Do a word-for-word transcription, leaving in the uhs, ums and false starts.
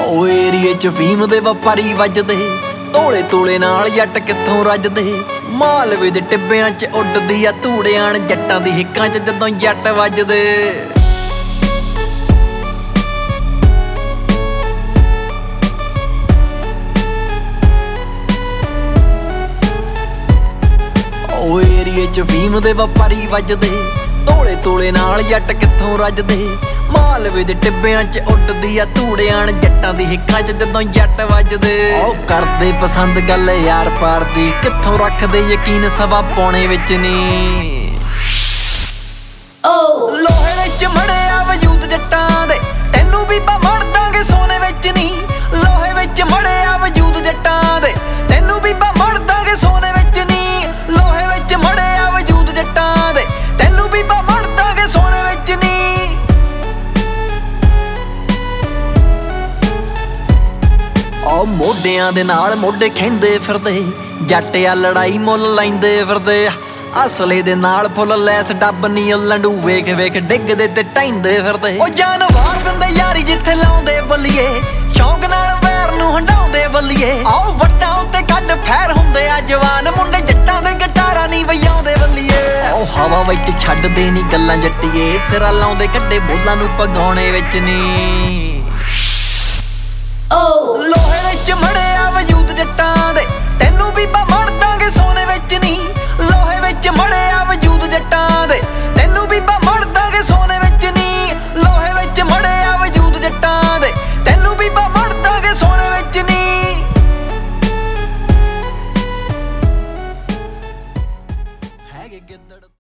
ਓ ਏਰੀਏ ਚ ਫੀਮ ਦੇ ਵਪਾਰੀ ਵੱਜਦੇ, ਤੋਲੇ ਤੋਲੇ ਨਾਲ ਜੱਟ ਕਿੱਥੋਂ ਰੱਜਦੇ। ਮਾਲਵੇ ਦੇ ਟਿੱਬਿਆਂ ਚ ਉੱਡਦੀ ਆ ਧੂੜਿਆਣ, ਜੱਟਾਂ ਦੀ ਹਿੱਕਾਂ ਚ ਜਦੋਂ ਜੱਟ ਵੱਜਦੇ। ਓ ਏਰੀਏ ਚ ਫੀਮ ਦੇ ਵਪਾਰੀ ਵੱਜਦੇ, ਤੋਲੇ ਤੋਲੇ ਨਾਲ ਜੱਟ ਕਿੱਥੋਂ ਰੱਜਦੇ। ਮਾਲਵੇ ਦੇ ਟਿੱਬਿਆਂ ਚ ਉੱਡਦੀ ਆ ਧੂੜਿਆਣ, ਜੱਟਾਂ ਦੀ ਹਿੱਕਾਂ ਚ ਜਦੋਂ ਜੱਟ ਵੱਜਦੇ। ਓ ਕਰਦੇ ਪਸੰਦ ਗੱਲ ਯਾਰ ਪਾਰ ਦੀ, ਕਿੱਥੋਂ ਰੱਖਦੇ ਯਕੀਨ ਸਵਾ ਪੌਣੇ ਵਿੱਚ ਨੀ। ਓ ਲੋਹੇ ਵਿੱਚ ਮੜਿਆ ਵਜੂਦ ਜੱਟਾਂ ਦੇ, ਤੈਨੂੰ ਵੀ ਮੜ ਦਾਂਗੇ ਸੋਨੇ ਵਿੱਚ ਨੀ। ਲੋਹੇ ਵਿੱਚ ਮੜਿਆ ਵਜੂਦ ਜੱਟਾਂ ਦੇ, ਤੈਨੂੰ ਵੀ ਮੜ ਦਾਂਗੇ ਸੋਨੇ ਵਿੱਚ ਨੀ। ਲੋਹੇ ਵਿੱਚ ਮੜਿਆ ਵਜੂਦ ਜੱਟਾਂ ਦੇ, ਤੈਨੂੰ ਵੀ ਮੜ ਦਾਂਗੇ ਸੋਨੇ ਵਿੱਚ ਨੀ। ਓ ਮੋਢਿਆਂ ਦੇ ਨਾਲ ਮੋਢੇ ਖਹਿੰਦੇ ਫਿਰਦੇ, ਜੱਟ ਆ ਲੜਾਈ ਮੁੱਲ ਲੈਂਦੇ ਫਿਰਦੇ। ਅਸਲੇ ਦੇ ਨਾਲ ਫੁੱਲ ਲੈਸ ਡੱਬ ਨੀ, ਲੰਡੂ ਵੇਖ ਵੇਖ ਡਿੱਗਦੇ ਤੇ ਟੈਂਦੇ ਫਿਰਦੇ। ਓ ਜਾਨ ਵਾਰ ਦਿੰਦੇ ਯਾਰੀ ਜਿੱਥੇ ਲਾਉਂਦੇ ਬੱਲੀਏ, ਸ਼ੌਂਕ ਨਾਲ ਵੈਰ ਨੂੰ ਹੰਡਾਉਂਦੇ ਬੱਲੀਏ। ਆਓ ਵੱਟਾਂ ਉੱਤੇ ਕੱਢ ਫੈਰ ਹੁੰਦੇ ਆ ਜਵਾਨ, ਮੁੰਡੇ ਜੱਟਾਂ ਦੇ ਗਿਟਾਰਾਂ ਨੀ ਵਜਾਉਂਦੇ ਬੱਲੀਏ। ਓ ਹਵਾ ਵਿੱਚ ਛੱਡਦੇ ਨੀ ਗੱਲਾਂ ਜੱਟੀਏ, ਸਿਰਾ ਲਾਉਂਦੇ ਕੱਢੇ ਬੋਲਾਂ ਨੂੰ ਪਗਾਉਣੇ ਵਿੱਚ ਨੀ। ਓ ਲੋਹੇ ਵਿੱਚ ਮੜਿਆ ਵਜੂਦ ਜੱਟਾਂ ਦੇ, ਤੈਨੂੰ ਵੀ ਮੜ ਦਾਂਗੇ ਸੋਨੇ ਵਿੱਚ ਨੀ। ਲੋਹੇ ਵਿੱਚ ਮੜਿਆ ਵਜੂਦ ਜੱਟਾਂ ਦੇ, ਤੈਨੂੰ ਵੀ ਮੜ ਦਾਂਗੇ ਸੋਨੇ ਵਿੱਚ ਨੀ। ਲੋਹੇ ਵਿੱਚ ਮੜਿਆ ਵਜੂਦ ਜੱਟਾਂ ਦੇ, ਤੈਨੂੰ ਵੀ ਮੜ ਦਾਂਗੇ ਸੋਨੇ ਵਿੱਚ ਨੀ। ਹੈਗੇ ਗਿੱਦੜ